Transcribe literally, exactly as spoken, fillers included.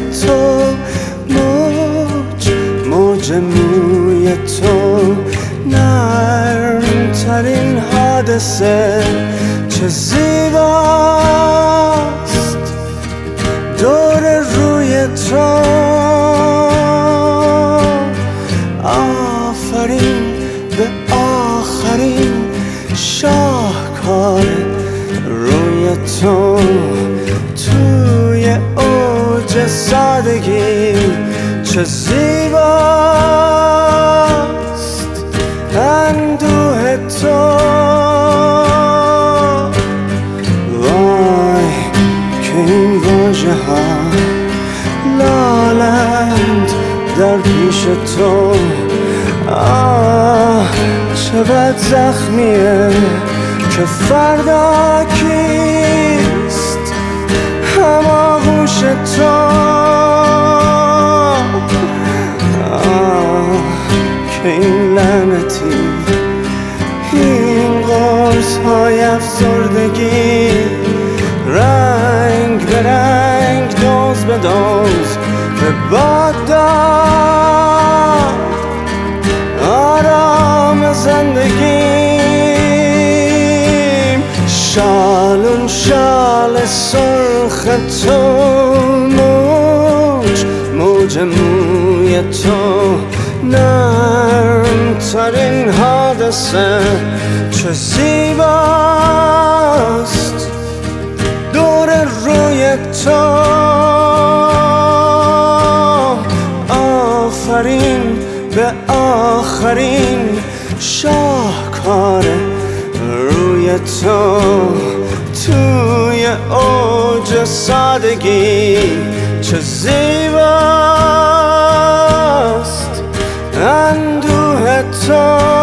تو، موج موج موی تو، نرم ترین حادثه چه زیباست دور روی تو. آفرین به آخرین شاهکار روی تو، توی اوج سادگی چه زیباست اندوه تو. وای که این واژه ها لالند در پیش تو. آه چه بد زخمیه که فردا کیست هماغوش تو. آه که این لعنتی، این قرص های افسردگی، رنگ به رنگ دوز به دوز به باد داد آرام زندگیم. شالون شال سرخ تو، موج موج موی تو، نرم ترین حادثه چه زیباست دور روی تو. آفرین به آخرین شاهکار روی تو، توی اوج سادگی چه زیباست اندوه تو.